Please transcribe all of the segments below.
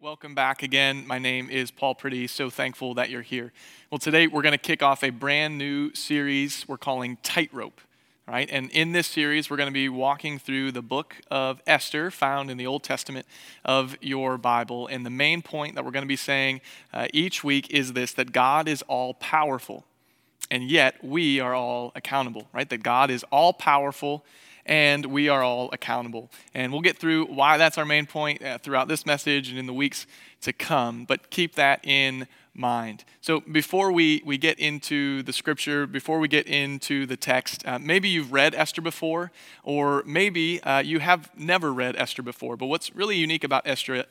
Welcome back again. My name is Paul Pretty. So thankful that you're here. Well, today we're going to kick off a brand new series we're calling Tightrope. All right, and in this series, we're going to be walking through the book of Esther, found in the Old Testament of your Bible. And the main point that we're going to be saying each week is this: that God is all powerful, and yet we are all accountable. Right? That God is all powerful, and we are all accountable. And we'll get through why that's our main point throughout this message and in the weeks to come, but keep that in mind. So before we get into the scripture, before we get into the text, maybe you've read Esther before, or maybe you have never read Esther before. But what's really unique about Esther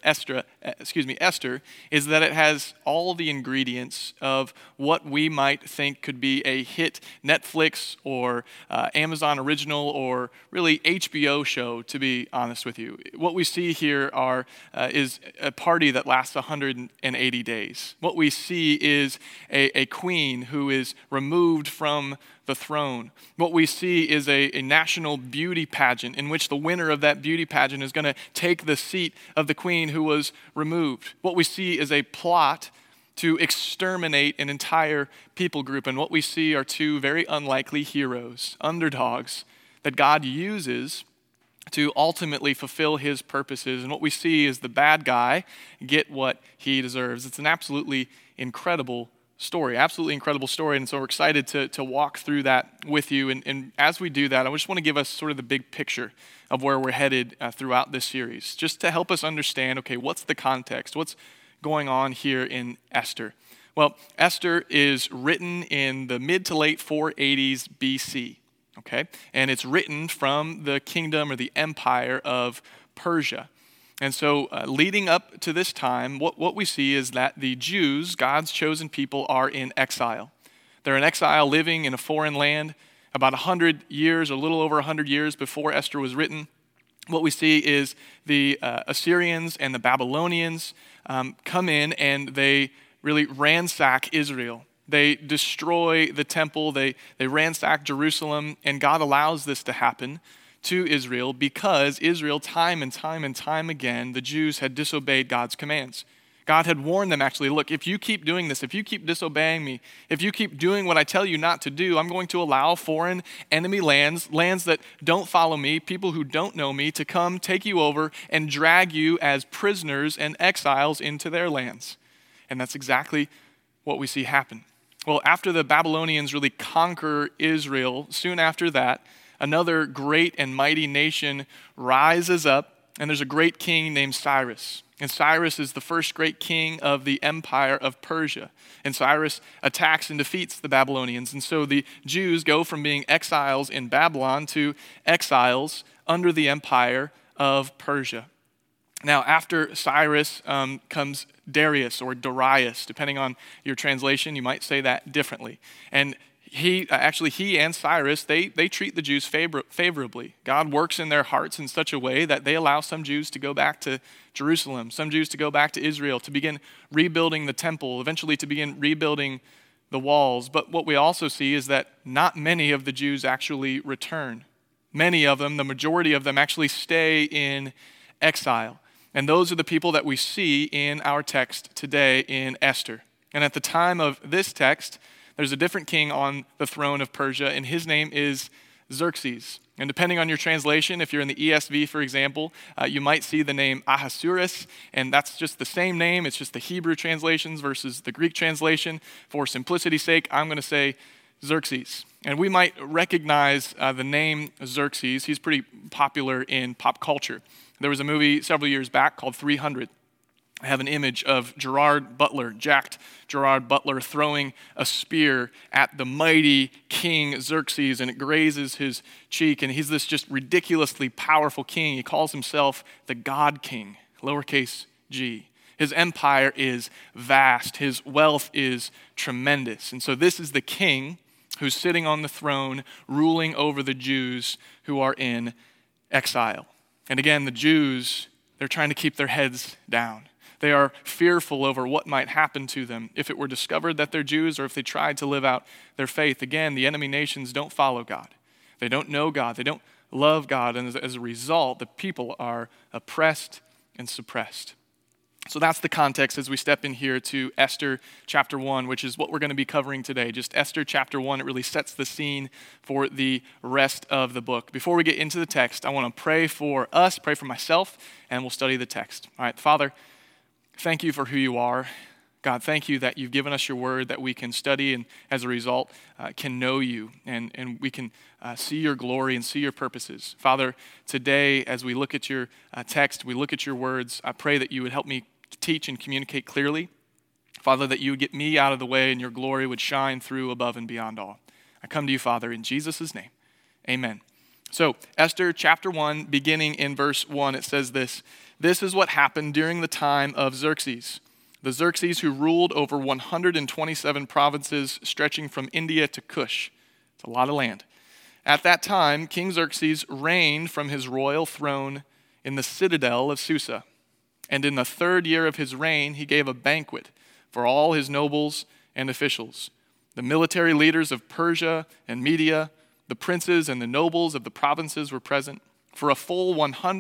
is that it has all the ingredients of what we might think could be a hit Netflix or Amazon original or really HBO show, to be honest with you. What we see here is a party that lasts 180 days. What we see is a queen who is removed from the throne. What we see is a national beauty pageant in which the winner of that beauty pageant is going to take the seat of the queen who was removed. What we see is a plot to exterminate an entire people group. And what we see are two very unlikely heroes, underdogs, that God uses to ultimately fulfill his purposes. And what we see is the bad guy get what he deserves. It's an absolutely incredible story. And so we're excited to walk through that with you. And as we do that, I just want to give us sort of the big picture of where we're headed throughout this series, just to help us understand, okay, what's the context? What's going on here in Esther? Well, Esther is written in the mid to late 480s BC. Okay, and it's written from the kingdom or the empire of Persia. And so leading up to this time, what we see is that the Jews, God's chosen people, are in exile. They're in exile living in a foreign land about 100 years, or a little over 100 years before Esther was written. What we see is the Assyrians and the Babylonians come in and they really ransack Israel. They destroy the temple, they ransack Jerusalem, and God allows this to happen to Israel because Israel, time and time again, the Jews had disobeyed God's commands. God had warned them, actually, look, if you keep doing this, if you keep disobeying me, if you keep doing what I tell you not to do, I'm going to allow foreign enemy lands that don't follow me, people who don't know me, to come take you over and drag you as prisoners and exiles into their lands. And that's exactly what we see happen. Well, after the Babylonians really conquer Israel, soon after that, another great and mighty nation rises up, and there's a great king named Cyrus. And Cyrus is the first great king of the empire of Persia. And Cyrus attacks and defeats the Babylonians. And so the Jews go from being exiles in Babylon to exiles under the empire of Persia. Now, after Cyrus comes Darius or Darius, depending on your translation, you might say that differently. And he and Cyrus, they treat the Jews favorably. God works in their hearts in such a way that they allow some Jews to go back to Jerusalem, some Jews to go back to Israel, to begin rebuilding the temple, eventually to begin rebuilding the walls. But what we also see is that not many of the Jews actually return. Many of them, the majority of them, actually stay in exile. And those are the people that we see in our text today in Esther. And at the time of this text, there's a different king on the throne of Persia, and his name is Xerxes. And depending on your translation, if you're in the ESV, for example, you might see the name Ahasuerus, and that's just the same name. It's just the Hebrew translations versus the Greek translation. For simplicity's sake, I'm going to say Xerxes. And we might recognize the name Xerxes. He's pretty popular in pop culture. There was a movie several years back called 300. I have an image of jacked Gerard Butler, throwing a spear at the mighty King Xerxes, and it grazes his cheek. And he's this just ridiculously powerful king. He calls himself the God King, lowercase g. His empire is vast. His wealth is tremendous. And so this is the king who's sitting on the throne, ruling over the Jews who are in exile. And again, the Jews, they're trying to keep their heads down. They are fearful over what might happen to them if it were discovered that they're Jews or if they tried to live out their faith. Again, the enemy nations don't follow God. They don't know God. They don't love God. And as a result, the people are oppressed and suppressed. So that's the context as we step in here to Esther chapter 1, which is what we're going to be covering today. Just Esther chapter 1, it really sets the scene for the rest of the book. Before we get into the text, I want to pray for us, pray for myself, and we'll study the text. All right, Father, thank you for who you are. God, thank you that you've given us your word that we can study and as a result can know you and we can see your glory and see your purposes. Father, today as we look at your text, we look at your words, I pray that you would help me teach and communicate clearly. Father, that you would get me out of the way and your glory would shine through above and beyond all. I come to you, Father, in Jesus' name. Amen. So Esther chapter 1, beginning in verse 1, it says this. This is what happened during the time of Xerxes. The Xerxes who ruled over 127 provinces stretching from India to Cush. It's a lot of land. At that time, King Xerxes reigned from his royal throne in the citadel of Susa. And in the 3rd year of his reign, he gave a banquet for all his nobles and officials. The military leaders of Persia and Media, the princes and the nobles of the provinces were present. For a full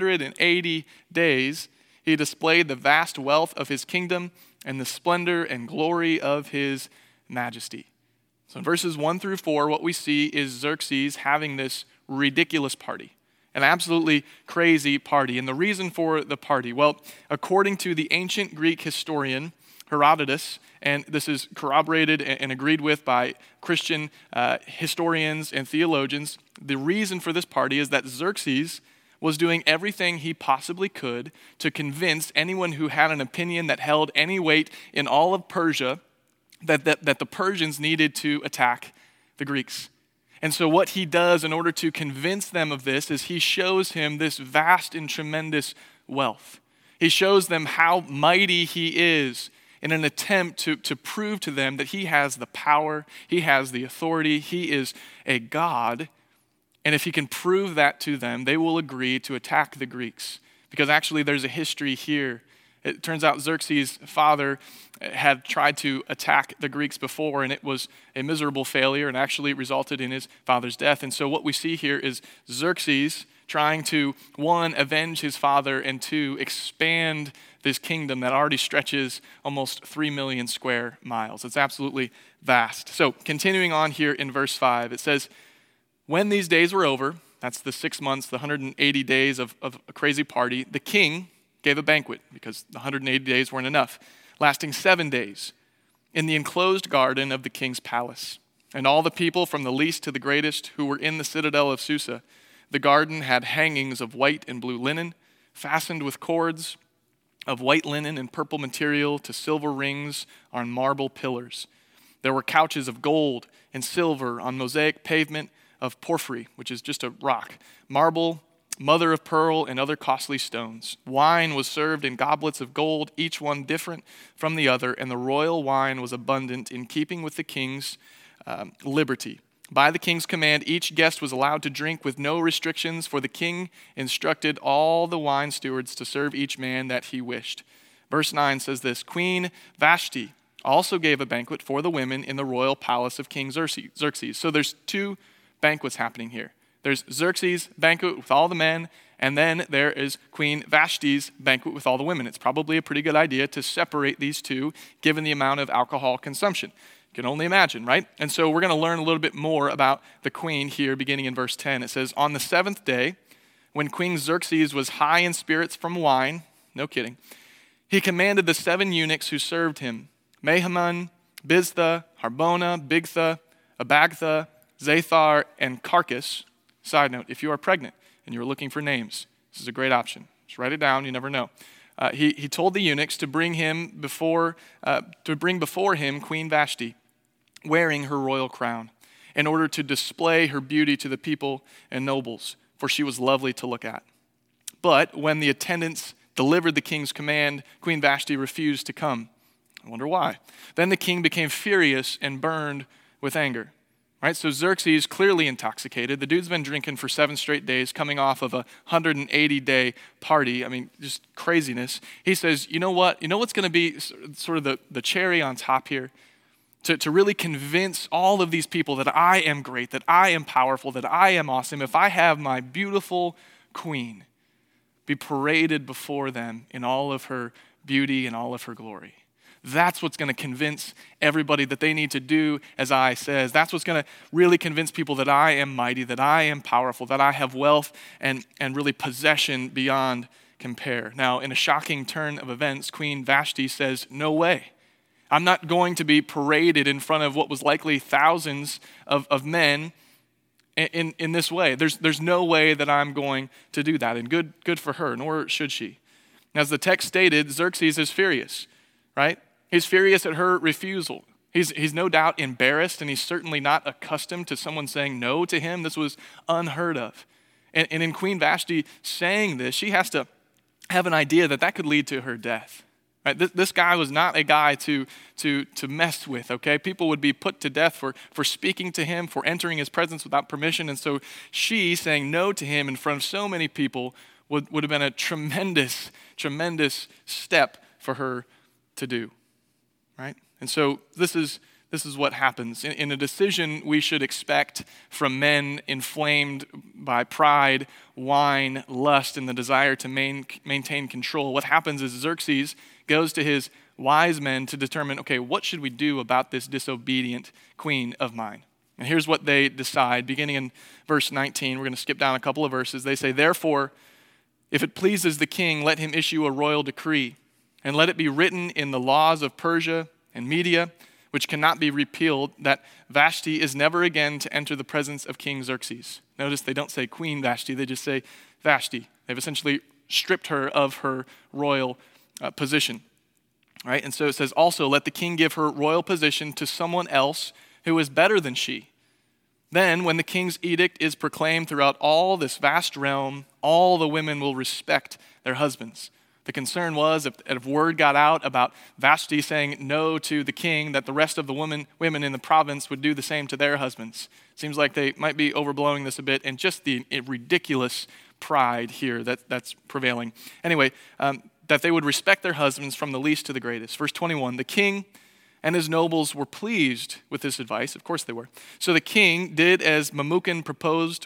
180 days, he displayed the vast wealth of his kingdom and the splendor and glory of his majesty. So in verses 1 through 4, what we see is Xerxes having this ridiculous party, an absolutely crazy party. And the reason for the party, well, according to the ancient Greek historian Herodotus, and this is corroborated and agreed with by Christian historians and theologians, the reason for this party is that Xerxes was doing everything he possibly could to convince anyone who had an opinion that held any weight in all of Persia that the Persians needed to attack the Greeks. And so what he does in order to convince them of this is he shows him this vast and tremendous wealth. He shows them how mighty he is in an attempt to prove to them that he has the power, he has the authority, he is a god. And if he can prove that to them, they will agree to attack the Greeks. Because actually there's a history here. It turns out Xerxes' father had tried to attack the Greeks before, and it was a miserable failure and actually resulted in his father's death. And so what we see here is Xerxes trying to, 1, avenge his father, and 2, expand this kingdom that already stretches almost 3 million square miles. It's absolutely vast. So continuing on here in verse 5, it says, when these days were over, that's the 6 months, the 180 days of a crazy party, the king gave a banquet because the 180 days weren't enough, lasting 7 days in the enclosed garden of the king's palace. And all the people from the least to the greatest who were in the citadel of Susa, the garden had hangings of white and blue linen, fastened with cords of white linen and purple material to silver rings on marble pillars. There were couches of gold and silver on mosaic pavement of porphyry, which is just a rock, marble, mother of pearl, and other costly stones. Wine was served in goblets of gold, each one different from the other, and the royal wine was abundant in keeping with the king's liberty. By the king's command, each guest was allowed to drink with no restrictions, for the king instructed all the wine stewards to serve each man that he wished. Verse 9 says this, Queen Vashti also gave a banquet for the women in the royal palace of King Xerxes. So there's 2 banquets happening here. There's Xerxes' banquet with all the men, and then there is Queen Vashti's banquet with all the women. It's probably a pretty good idea to separate these 2, given the amount of alcohol consumption. You can only imagine, right? And so we're going to learn a little bit more about the queen here, beginning in verse 10. It says, on the 7th day, when King Xerxes was high in spirits from wine, no kidding, he commanded the 7 eunuchs who served him, Mehuman, Biztha, Harbona, Bigtha, Abagtha, Zathar, and Carcass. Side note, if you are pregnant and you're looking for names, this is a great option. Just write it down, you never know. He told the eunuchs to bring before him Queen Vashti, wearing her royal crown, in order to display her beauty to the people and nobles, for she was lovely to look at. But when the attendants delivered the king's command, Queen Vashti refused to come. I wonder why. Then the king became furious and burned with anger. Right, so Xerxes, clearly intoxicated. The dude's been drinking for 7 straight days, coming off of a 180-day party. I mean, just craziness. He says, you know what? You know what's going to be sort of the cherry on top here? To really convince all of these people that I am great, that I am powerful, that I am awesome. If I have my beautiful queen be paraded before them in all of her beauty and all of her glory. That's what's going to convince everybody that they need to do as I says. That's what's going to really convince people that I am mighty, that I am powerful, that I have wealth and really possession beyond compare. Now, in a shocking turn of events, Queen Vashti says, no way. I'm not going to be paraded in front of what was likely thousands of men in this way. There's no way that I'm going to do that. And good for her, nor should she. As the text stated, Xerxes is furious, right? He's furious at her refusal. He's no doubt embarrassed, and he's certainly not accustomed to someone saying no to him. This was unheard of. And in Queen Vashti saying this, she has to have an idea that could lead to her death. Right? This guy was not a guy to mess with, okay? People would be put to death for speaking to him, for entering his presence without permission. And so she saying no to him in front of so many people would have been a tremendous, tremendous step for her to do. Right? And so this is what happens. In a decision we should expect from men inflamed by pride, wine, lust, and the desire to maintain control, what happens is Xerxes goes to his wise men to determine, okay, what should we do about this disobedient queen of mine? And here's what they decide. Beginning in verse 19, we're going to skip down a couple of verses. They say, therefore, if it pleases the king, let him issue a royal decree, and let it be written in the laws of Persia and Media, which cannot be repealed, that Vashti is never again to enter the presence of King Xerxes. Notice they don't say Queen Vashti, they just say Vashti. They've essentially stripped her of her royal position. Right? And so it says, also let the king give her royal position to someone else who is better than she. Then, when the king's edict is proclaimed throughout all this vast realm, all the women will respect their husbands. The concern was if word got out about Vashti saying no to the king, that the rest of the women in the province would do the same to their husbands. Seems like they might be overblowing this a bit, and just the ridiculous pride here that's prevailing. Anyway, that they would respect their husbands from the least to the greatest. Verse 21, the king and his nobles were pleased with this advice. Of course they were. So the king did as Memucan proposed.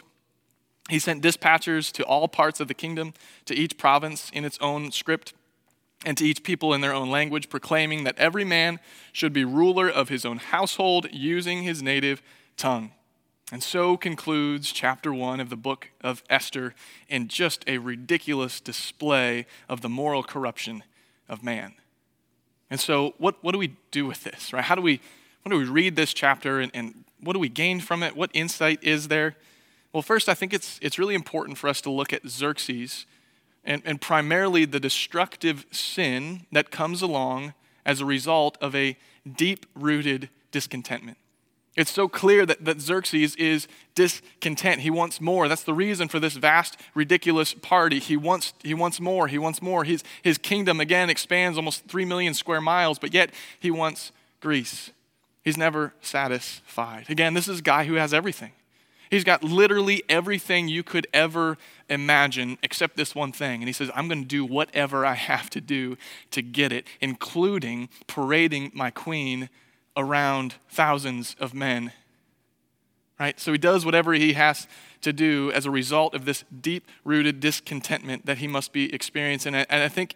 He sent dispatchers to all parts of the kingdom, to each province in its own script, and to each people in their own language, proclaiming that every man should be ruler of his own household using his native tongue. And so concludes chapter 1 of the book of Esther in just a ridiculous display of the moral corruption of man. And so what do we do with this, right? How do we read this chapter and what do we gain from it? What insight is there? Well, first, I think it's really important for us to look at Xerxes and primarily the destructive sin that comes along as a result of a deep-rooted discontentment. It's so clear that Xerxes is discontent. He wants more. That's the reason for this vast, ridiculous party. He wants more. He wants more. His kingdom, again, expands almost 3 million square miles, but yet he wants Greece. He's never satisfied. Again, this is a guy who has everything. He's got literally everything you could ever imagine except this one thing. And he says, I'm going to do whatever I have to do to get it, including parading my queen around thousands of men. Right? So he does whatever he has to do as a result of this deep-rooted discontentment that he must be experiencing. And I think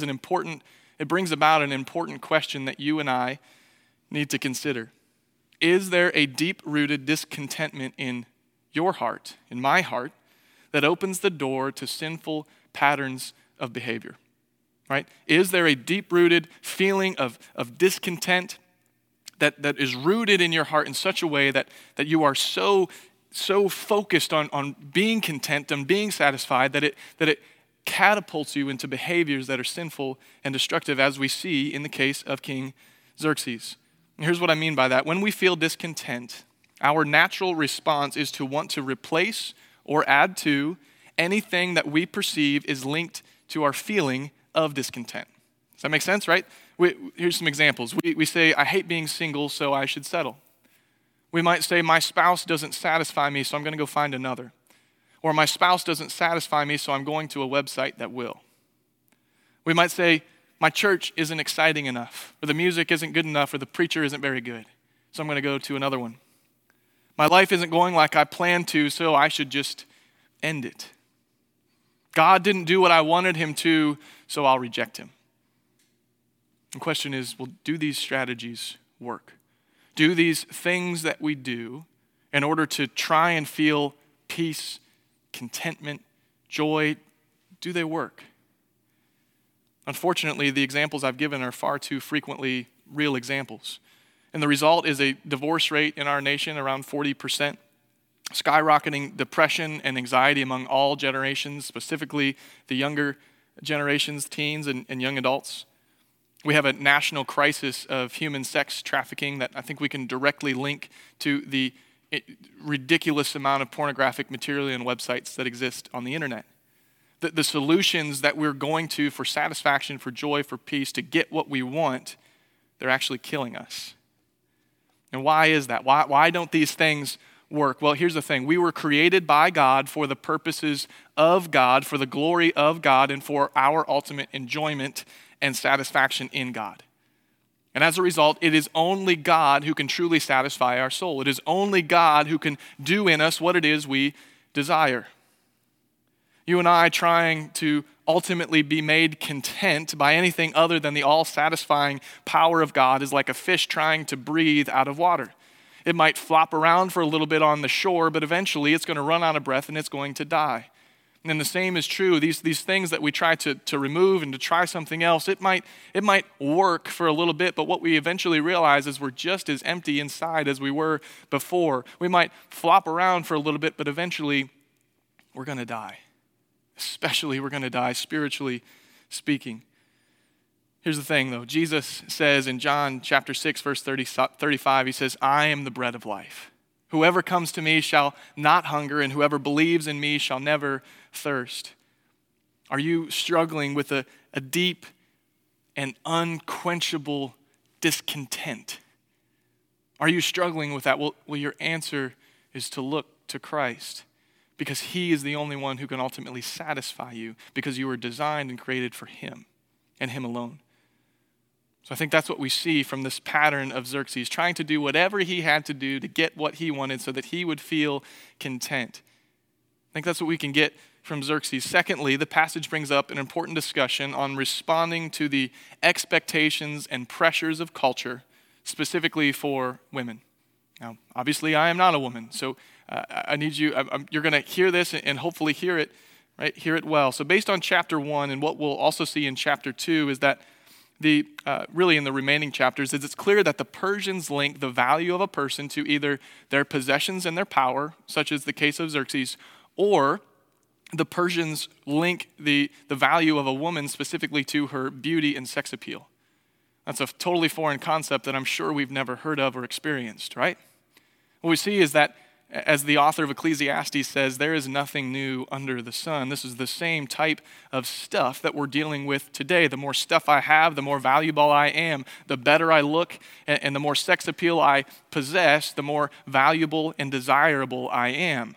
it brings about an important question that you and I need to consider. Is there a deep-rooted discontentment in your heart, in my heart, that opens the door to sinful patterns of behavior? Right? Is there a deep-rooted feeling of discontent that is rooted in your heart in such a way that you are so focused on being content and being satisfied that it catapults you into behaviors that are sinful and destructive, as we see in the case of King Xerxes? And here's what I mean by that. When we feel discontent, our natural response is to want to replace or add to anything that we perceive is linked to our feeling of discontent. Does that make sense, right? Here's some examples. We say, I hate being single, so I should settle. We might say, my spouse doesn't satisfy me, so I'm going to go find another. Or my spouse doesn't satisfy me, so I'm going to a website that will. We might say, my church isn't exciting enough, or the music isn't good enough, or the preacher isn't very good, so I'm going to go to another one. My life isn't going like I planned to, so I should just end it. God didn't do what I wanted him to, so I'll reject him. The question is, well, do these strategies work? Do these things that we do in order to try and feel peace, contentment, joy, do they work? Unfortunately, the examples I've given are far too frequently real examples. And the result is a divorce rate in our nation around 40%, skyrocketing depression and anxiety among all generations, specifically the younger generations, teens and young adults. We have a national crisis of human sex trafficking that I think we can directly link to the ridiculous amount of pornographic material and websites that exist on the internet. The solutions that we're going to for satisfaction, for joy, for peace, to get what we want, they're actually killing us. And why is that? Why don't these things work? Well, here's the thing. We were created by God for the purposes of God, for the glory of God, and for our ultimate enjoyment and satisfaction in God. And as a result, it is only God who can truly satisfy our soul. It is only God who can do in us what it is we desire. You and I trying to ultimately be made content by anything other than the all-satisfying power of God is like a fish trying to breathe out of water. It might flop around for a little bit on the shore, but eventually it's going to run out of breath and it's going to die. And the same is true. These things that we try to remove and to try something else, it might work for a little bit, but what we eventually realize is we're just as empty inside as we were before. We might flop around for a little bit, but eventually we're going to die. Especially we're going to die spiritually speaking. Here's the thing though. Jesus says in John chapter 6, verse 35, he says, I am the bread of life. Whoever comes to me shall not hunger, and whoever believes in me shall never thirst. Are you struggling with a deep and unquenchable discontent? Are you struggling with that? Well, your answer is to look to Christ, because he is the only one who can ultimately satisfy you, because you were designed and created for him and him alone. So I think that's what we see from this pattern of Xerxes, trying to do whatever he had to do to get what he wanted so that he would feel content. I think that's what we can get from Xerxes. Secondly, the passage brings up an important discussion on responding to the expectations and pressures of culture, specifically for women. Now, obviously, I am not a woman, so I need you, you're going to hear this and hopefully hear it, right? Hear it well. So based on chapter 1 and what we'll also see in chapter 2 is that really in the remaining chapters, is it's clear that the Persians link the value of a person to either their possessions and their power, such as the case of Xerxes, or the Persians link the value of a woman specifically to her beauty and sex appeal. That's a totally foreign concept that I'm sure we've never heard of or experienced, right? What we see is that, as the author of Ecclesiastes says, there is nothing new under the sun. This is the same type of stuff that we're dealing with today. The more stuff I have, the more valuable I am. The better I look and the more sex appeal I possess, the more valuable and desirable I am.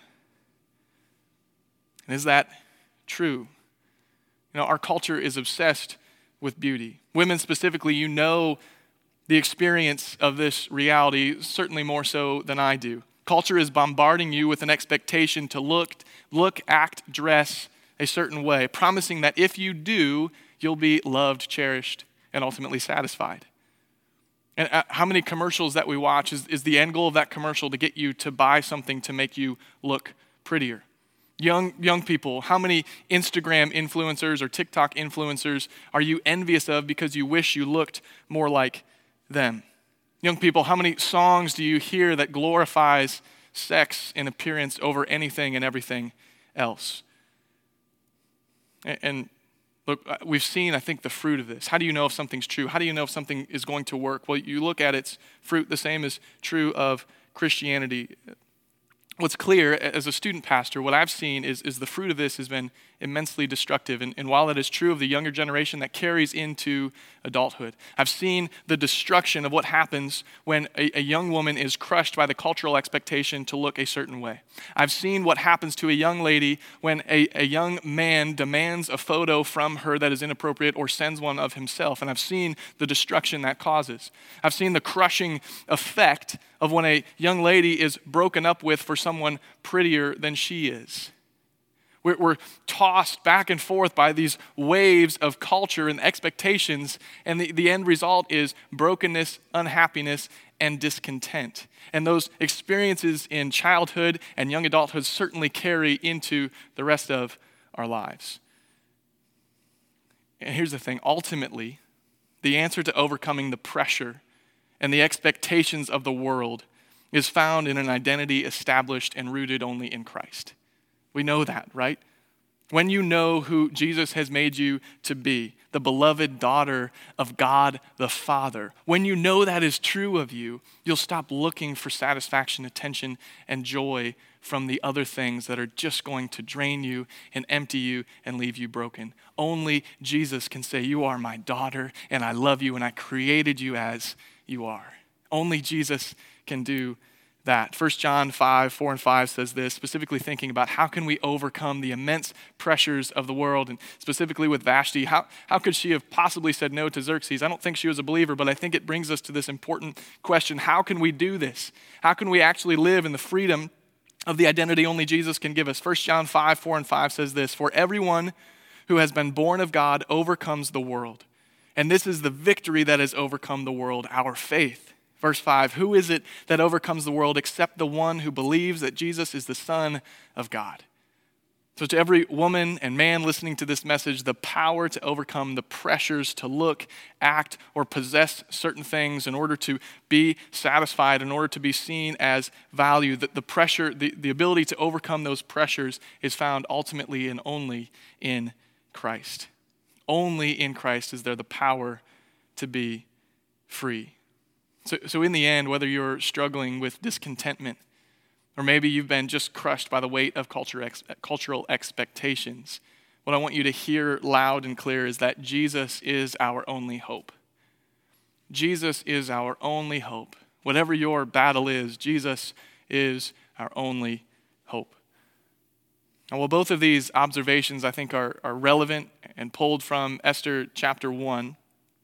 And is that true? You know, our culture is obsessed with beauty. Women specifically, you know the experience of this reality, certainly more so than I do. Culture is bombarding you with an expectation to look, act, dress a certain way, promising that if you do, you'll be loved, cherished, and ultimately satisfied. And how many commercials that we watch is the end goal of that commercial to get you to buy something to make you look prettier? Young people, how many Instagram influencers or TikTok influencers are you envious of because you wish you looked more like them? Young people, how many songs do you hear that glorifies sex and appearance over anything and everything else? And look, we've seen, I think, the fruit of this. How do you know if something's true? How do you know if something is going to work? Well, you look at its fruit. The same is true of Christianity. What's clear, as a student pastor, what I've seen is the fruit of this has been immensely destructive. And while it is true of the younger generation, that carries into adulthood. I've seen the destruction of what happens when a young woman is crushed by the cultural expectation to look a certain way. I've seen what happens to a young lady when a young man demands a photo from her that is inappropriate or sends one of himself. And I've seen the destruction that causes. I've seen the crushing effect of when a young lady is broken up with for someone prettier than she is. We're tossed back and forth by these waves of culture and expectations, and the end result is brokenness, unhappiness, and discontent. And those experiences in childhood and young adulthood certainly carry into the rest of our lives. And here's the thing, ultimately, the answer to overcoming the pressure and the expectations of the world is found in an identity established and rooted only in Christ. We know that, right? When you know who Jesus has made you to be, the beloved daughter of God the Father, when you know that is true of you, you'll stop looking for satisfaction, attention, and joy from the other things that are just going to drain you and empty you and leave you broken. Only Jesus can say, you are my daughter, and I love you, and I created you as you are. Only Jesus can do that. 1 John 5, 4 and 5 says this, specifically thinking about how can we overcome the immense pressures of the world, and specifically with Vashti, how could she have possibly said no to Xerxes? I don't think she was a believer, but I think it brings us to this important question. How can we do this? How can we actually live in the freedom of the identity only Jesus can give us? 1 John 5, 4 and 5 says this, for everyone who has been born of God overcomes the world. And this is the victory that has overcome the world, our faith. Verse 5, who is it that overcomes the world except the one who believes that Jesus is the Son of God? So to every woman and man listening to this message, the power to overcome the pressures to look, act, or possess certain things in order to be satisfied, in order to be seen as value, that the pressure, the ability to overcome those pressures is found ultimately and only in Christ. Only in Christ is there the power to be free. So in the end, whether you're struggling with discontentment, or maybe you've been just crushed by the weight of cultural expectations, what I want you to hear loud and clear is that Jesus is our only hope. Jesus is our only hope. Whatever your battle is, Jesus is our only hope. Now, while both of these observations I think are relevant and pulled from Esther chapter 1,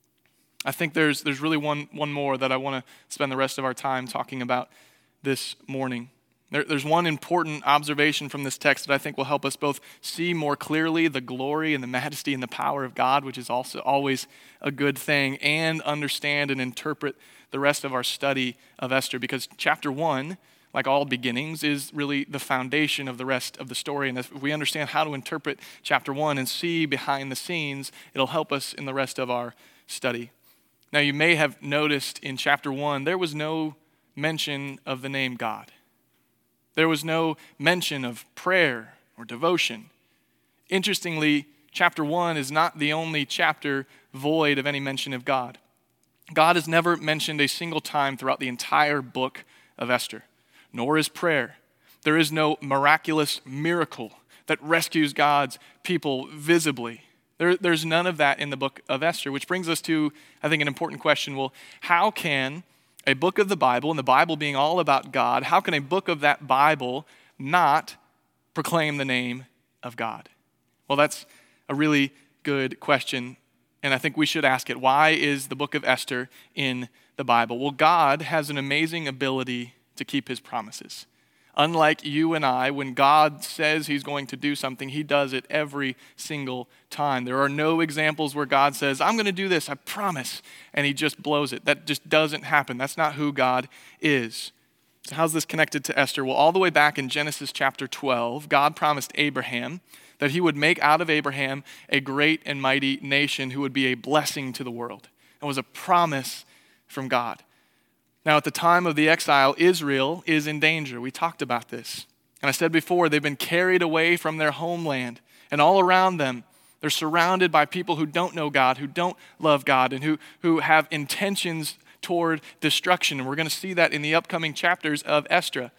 I think there's really one more that I want to spend the rest of our time talking about this morning. There's one important observation from this text that I think will help us both see more clearly the glory and the majesty and the power of God, which is also always a good thing, and understand and interpret the rest of our study of Esther, because chapter 1, like all beginnings, is really the foundation of the rest of the story. And if we understand how to interpret chapter 1 and see behind the scenes, it'll help us in the rest of our study. Now, you may have noticed in chapter 1, there was no mention of the name God. There was no mention of prayer or devotion. Interestingly, chapter 1 is not the only chapter void of any mention of God. God is never mentioned a single time throughout the entire book of Esther, nor is prayer. There is no miraculous miracle that rescues God's people visibly. There's none of that in the book of Esther, which brings us to, I think, an important question. Well, how can a book of the Bible, and the Bible being all about God, how can a book of that Bible not proclaim the name of God? Well, that's a really good question, and I think we should ask it. Why is the book of Esther in the Bible? Well, God has an amazing ability to keep his promises. Unlike you and I, when God says he's going to do something, he does it every single time. There are no examples where God says, I'm going to do this, I promise, and he just blows it. That just doesn't happen. That's not who God is. So how's this connected to Esther? Well, all the way back in Genesis chapter 12, God promised Abraham that he would make out of Abraham a great and mighty nation who would be a blessing to the world. It was a promise from God. Now, at the time of the exile, Israel is in danger. We talked about this. And I said before, they've been carried away from their homeland. And all around them, they're surrounded by people who don't know God, who don't love God, and who have intentions toward destruction. And we're going to see that in the upcoming chapters of Esther.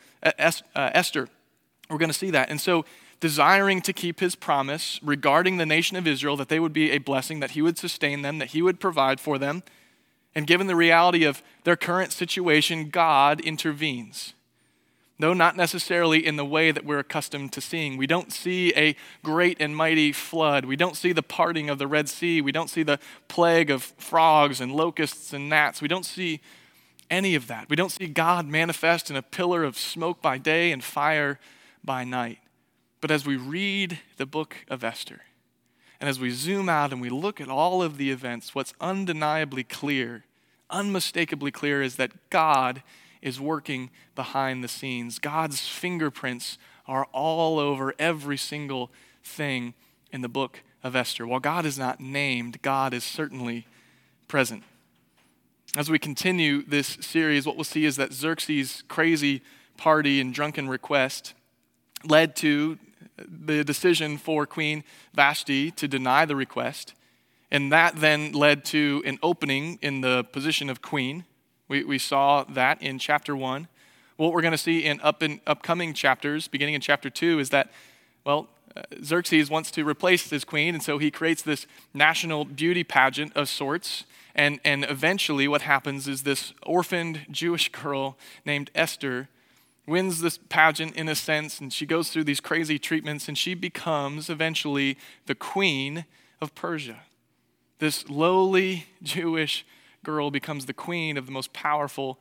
We're going to see that. And so, desiring to keep his promise regarding the nation of Israel, that they would be a blessing, that he would sustain them, that he would provide for them, and given the reality of their current situation, God intervenes. Though not necessarily in the way that we're accustomed to seeing. We don't see a great and mighty flood. We don't see the parting of the Red Sea. We don't see the plague of frogs and locusts and gnats. We don't see any of that. We don't see God manifest in a pillar of smoke by day and fire by night. But as we read the book of Esther, and as we zoom out and we look at all of the events, what's undeniably clear, unmistakably clear, is that God is working behind the scenes. God's fingerprints are all over every single thing in the book of Esther. While God is not named, God is certainly present. As we continue this series, what we'll see is that Xerxes' crazy party and drunken request led to the decision for Queen Vashti to deny the request. And that then led to an opening in the position of queen. We saw that in chapter 1. What we're going to see in upcoming chapters, beginning in chapter 2, is that, Xerxes wants to replace his queen, and so he creates this national beauty pageant of sorts. And eventually what happens is this orphaned Jewish girl named Esther wins this pageant in a sense, and she goes through these crazy treatments, and she becomes eventually the queen of Persia. This lowly Jewish girl becomes the queen of the most powerful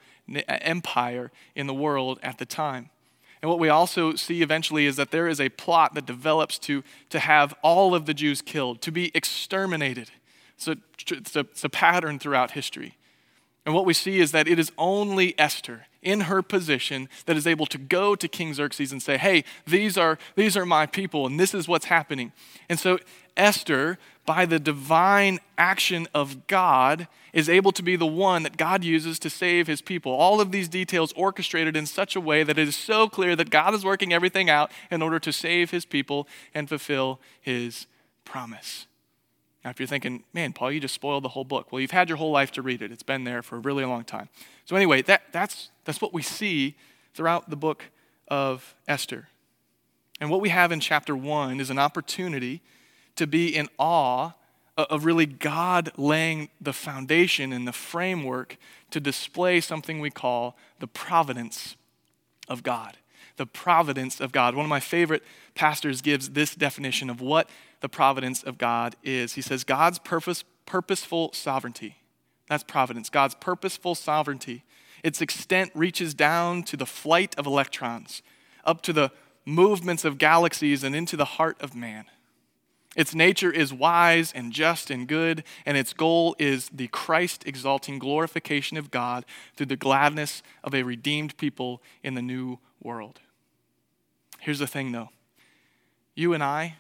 empire in the world at the time. And what we also see eventually is that there is a plot that develops to have all of the Jews killed, to be exterminated. So it's a pattern throughout history. And what we see is that it is only Esther in her position that is able to go to King Xerxes and say, hey, these are my people, and this is what's happening. And so Esther, by the divine action of God, is able to be the one that God uses to save his people. All of these details orchestrated in such a way that it is so clear that God is working everything out in order to save his people and fulfill his promise. Now, if you're thinking, man, Paul, you just spoiled the whole book. Well, you've had your whole life to read it. It's been there for a really long time. So anyway, that's what we see throughout the book of Esther. And what we have in chapter 1 is an opportunity to be in awe of really God laying the foundation and the framework to display something we call the providence of God. The providence of God. One of my favorite pastors gives this definition of what the providence of God is. He says, God's purposeful sovereignty. That's providence. God's purposeful sovereignty. Its extent reaches down to the flight of electrons, up to the movements of galaxies and into the heart of man. Its nature is wise and just and good, and its goal is the Christ-exalting glorification of God through the gladness of a redeemed people in the new world. Here's the thing, though. You and I,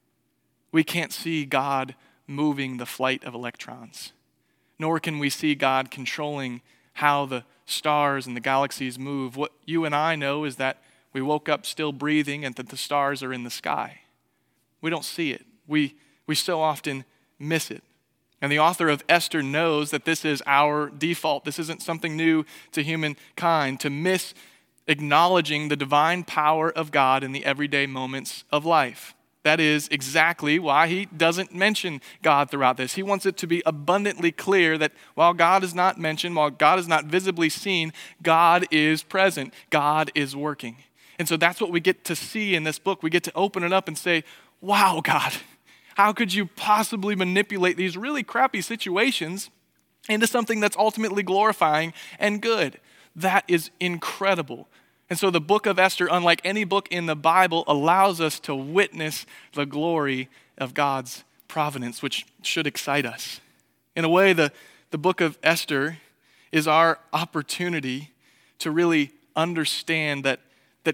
we can't see God moving the flight of electrons, nor can we see God controlling how the stars and the galaxies move. What you and I know is that we woke up still breathing and that the stars are in the sky. We don't see it. We so often miss it. And the author of Esther knows that this is our default. This isn't something new to humankind, to miss acknowledging the divine power of God in the everyday moments of life. That is exactly why he doesn't mention God throughout this. He wants it to be abundantly clear that while God is not mentioned, while God is not visibly seen, God is present. God is working. And so that's what we get to see in this book. We get to open it up and say, wow, God, how could you possibly manipulate these really crappy situations into something that's ultimately glorifying and good? That is incredible. And so the book of Esther, unlike any book in the Bible, allows us to witness the glory of God's providence, which should excite us. In a way, the book of Esther is our opportunity to really understand that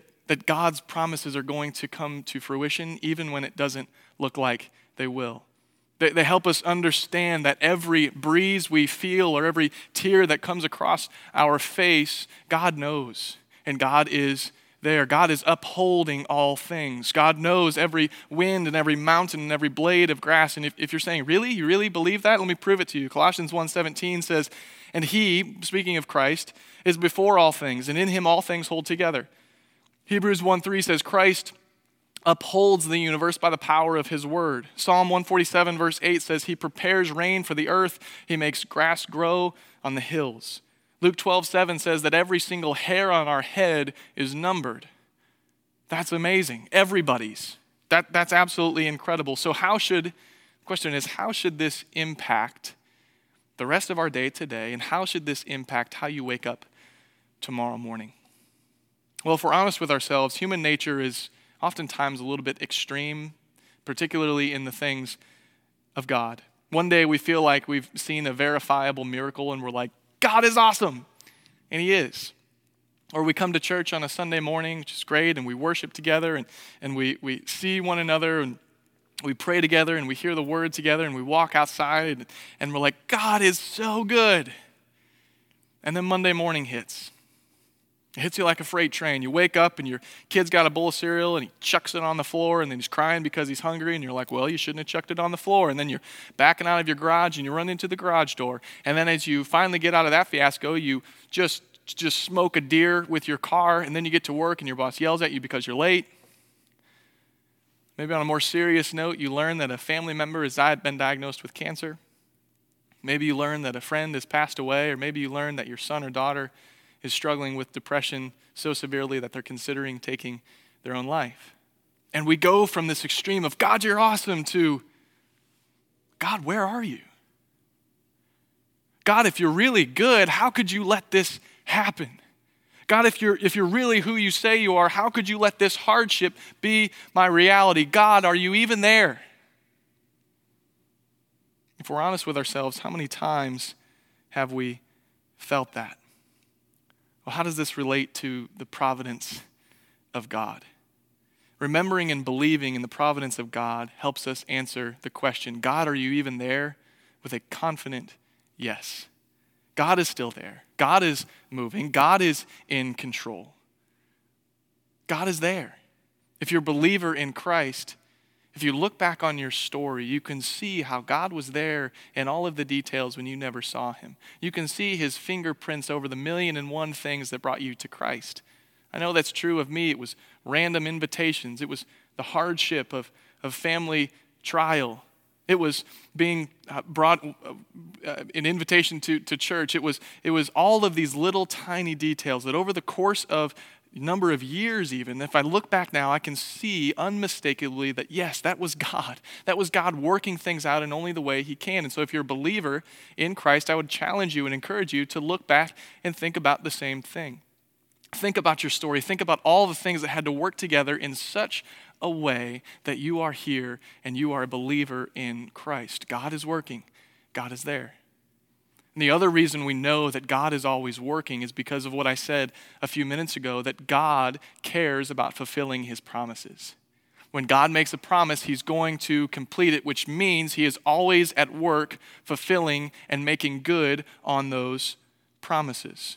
God's promises are going to come to fruition even when it doesn't look like they will. They help us understand that every breeze we feel or every tear that comes across our face, God knows. And God is there. God is upholding all things. God knows every wind and every mountain and every blade of grass. And if you're saying, really? You really believe that? Let me prove it to you. Colossians 1:17 says, and he, speaking of Christ, is before all things, and in him all things hold together. Hebrews 1:3 says, Christ upholds the universe by the power of his word. Psalm 147 verse 8 says, he prepares rain for the earth. He makes grass grow on the hills. Luke 12:7 says that every single hair on our head is numbered. That's amazing. Everybody's. That's absolutely incredible. So the question is, how should this impact the rest of our day today, and how should this impact how you wake up tomorrow morning? Well, if we're honest with ourselves, human nature is oftentimes a little bit extreme, particularly in the things of God. One day we feel like we've seen a verifiable miracle and we're like, God is awesome, and he is. Or we come to church on a Sunday morning, which is great, and we worship together, and we see one another, and we pray together, and we hear the word together, and we walk outside, and we're like, God is so good. And then Monday morning hits. It hits you like a freight train. You wake up, and your kid's got a bowl of cereal, and he chucks it on the floor, and then he's crying because he's hungry, and you're like, well, you shouldn't have chucked it on the floor. And then you're backing out of your garage, and you run into the garage door. And then as you finally get out of that fiasco, you just smoke a deer with your car, and then you get to work, and your boss yells at you because you're late. Maybe on a more serious note, you learn that a family member has been diagnosed with cancer. Maybe you learn that a friend has passed away, or maybe you learn that your son or daughter is struggling with depression so severely that they're considering taking their own life. And we go from this extreme of, God, you're awesome, to, God, where are you? God, if you're really good, how could you let this happen? God, if you're really who you say you are, how could you let this hardship be my reality? God, are you even there? If we're honest with ourselves, how many times have we felt that? Well, how does this relate to the providence of God? Remembering and believing in the providence of God helps us answer the question, God, are you even there? With a confident yes. God is still there. God is moving. God is in control. God is there. If you're a believer in Christ, if you look back on your story, you can see how God was there in all of the details when you never saw him. You can see his fingerprints over the 1,000,001 things that brought you to Christ. I know that's true of me. It was random invitations. It was the hardship of family trial. It was being brought an invitation to church. It was all of these little tiny details that over the course of a number of years even, if I look back now, I can see unmistakably that yes, that was God. That was God working things out in only the way he can. And so if you're a believer in Christ, I would challenge you and encourage you to look back and think about the same thing. Think about your story. Think about all the things that had to work together in such a way that you are here and you are a believer in Christ. God is working. God is there. And the other reason we know that God is always working is because of what I said a few minutes ago, that God cares about fulfilling his promises. When God makes a promise, he's going to complete it, which means he is always at work fulfilling and making good on those promises.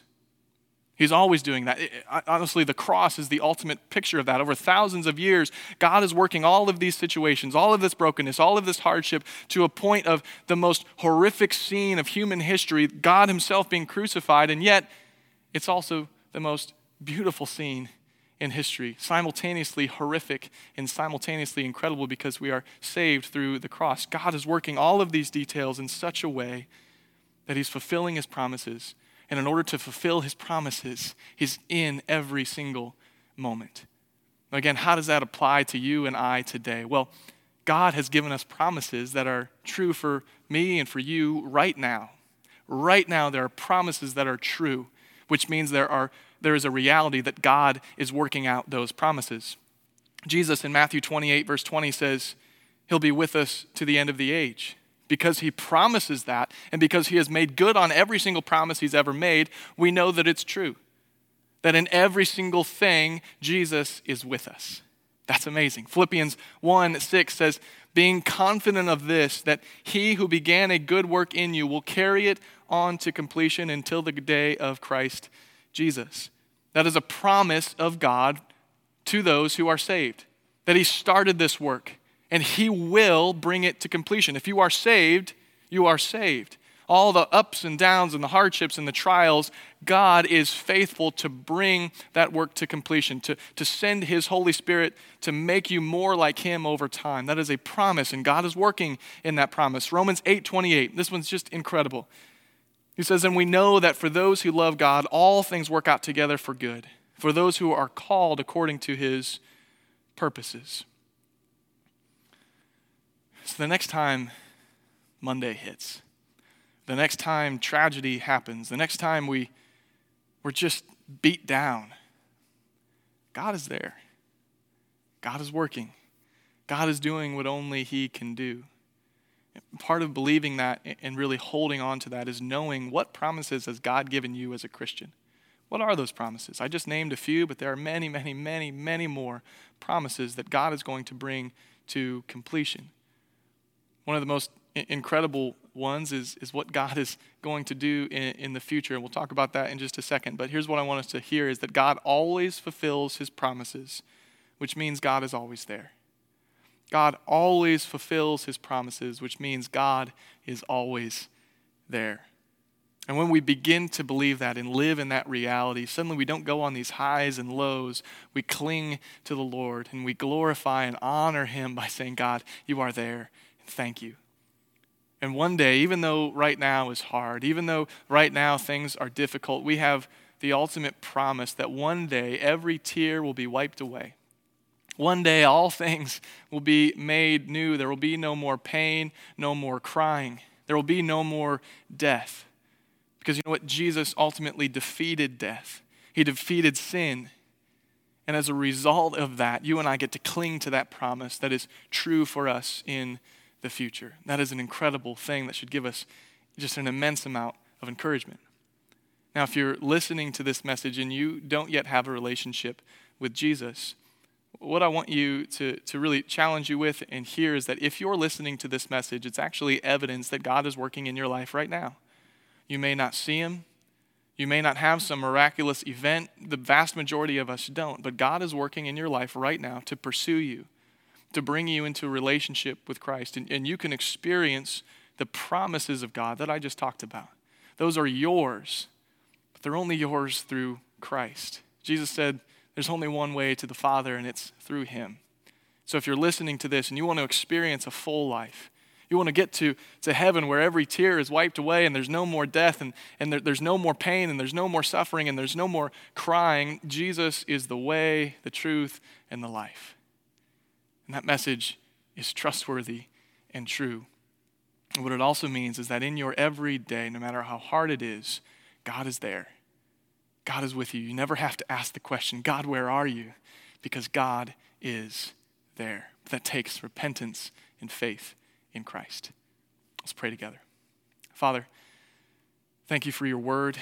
He's always doing that. Honestly, the cross is the ultimate picture of that. Over thousands of years, God is working all of these situations, all of this brokenness, all of this hardship to a point of the most horrific scene of human history, God himself being crucified, and yet it's also the most beautiful scene in history, simultaneously horrific and simultaneously incredible because we are saved through the cross. God is working all of these details in such a way that he's fulfilling his promises. And in order to fulfill his promises, he's in every single moment. Again, how does that apply to you and I today? Well, God has given us promises that are true for me and for you right now. Right now, there are promises that are true, which means there is a reality that God is working out those promises. Jesus in Matthew 28, verse 20 says, he'll be with us to the end of the age. Because he promises that, and because he has made good on every single promise he's ever made, we know that it's true. That in every single thing, Jesus is with us. That's amazing. Philippians 1:6 says, being confident of this, that he who began a good work in you will carry it on to completion until the day of Christ Jesus. That is a promise of God to those who are saved. That he started this work. And he will bring it to completion. If you are saved, you are saved. All the ups and downs and the hardships and the trials, God is faithful to bring that work to completion, to send his Holy Spirit to make you more like him over time. That is a promise, and God is working in that promise. Romans 8:28, this one's just incredible. He says, and we know that for those who love God, all things work out together for good, for those who are called according to his purposes. So the next time Monday hits, the next time tragedy happens, the next time we're just beat down, God is there. God is working. God is doing what only he can do. Part of believing that and really holding on to that is knowing what promises has God given you as a Christian. What are those promises? I just named a few, but there are many, many, many, many more promises that God is going to bring to completion. One of the most incredible ones is what God is going to do in the future. And we'll talk about that in just a second. But here's what I want us to hear is that God always fulfills his promises, which means God is always there. God always fulfills his promises, which means God is always there. And when we begin to believe that and live in that reality, suddenly we don't go on these highs and lows. We cling to the Lord and we glorify and honor him by saying, God, you are there. Thank you. And one day, even though right now is hard, even though right now things are difficult, we have the ultimate promise that one day every tear will be wiped away. One day all things will be made new. There will be no more pain, no more crying. There will be no more death. Because you know what? Jesus ultimately defeated death. He defeated sin. And as a result of that, you and I get to cling to that promise that is true for us in the future. That is an incredible thing that should give us just an immense amount of encouragement. Now, if you're listening to this message and you don't yet have a relationship with Jesus, what I want you to really challenge you with and hear is that if you're listening to this message, it's actually evidence that God is working in your life right now. You may not see him. You may not have some miraculous event. The vast majority of us don't. But God is working in your life right now to pursue you, to bring you into a relationship with Christ. And you can experience the promises of God that I just talked about. Those are yours, but they're only yours through Christ. Jesus said there's only one way to the Father, and it's through him. So if you're listening to this and you want to experience a full life, you want to get to heaven where every tear is wiped away and there's no more death and there's no more pain and there's no more suffering and there's no more crying, Jesus is the way, the truth, and the life. And that message is trustworthy and true. And what it also means is that in your everyday, no matter how hard it is, God is there. God is with you. You never have to ask the question, God, where are you? Because God is there. That takes repentance and faith in Christ. Let's pray together. Father, thank you for your word.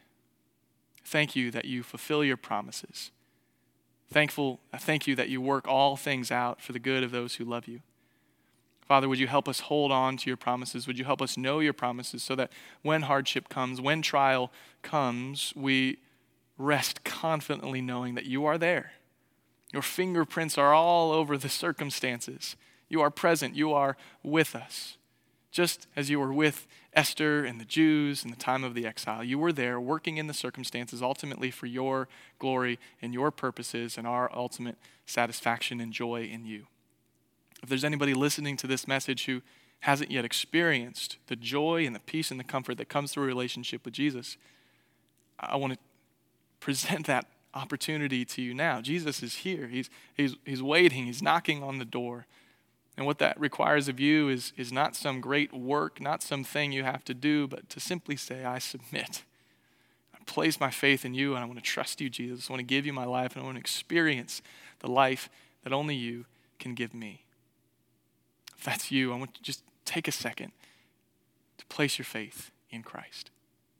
Thank you that you fulfill your promises. Thank you that you work all things out for the good of those who love you. Father, would you help us hold on to your promises? Would you help us know your promises so that when hardship comes, when trial comes, we rest confidently knowing that you are there. Your fingerprints are all over the circumstances. You are present. You are with us. Just as you were with Esther and the Jews in the time of the exile, you were there working in the circumstances ultimately for your glory and your purposes and our ultimate satisfaction and joy in you. If there's anybody listening to this message who hasn't yet experienced the joy and the peace and the comfort that comes through a relationship with Jesus, I want to present that opportunity to you now. Jesus is here. He's waiting. He's knocking on the door. And what that requires of you is not some great work, not something you have to do, but to simply say, I submit. I place my faith in you, and I want to trust you, Jesus. I want to give you my life, and I want to experience the life that only you can give me. If that's you, I want to just take a second to place your faith in Christ.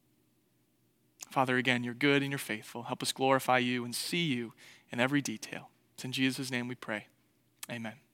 Father, again, you're good and you're faithful. Help us glorify you and see you in every detail. It's in Jesus' name we pray. Amen.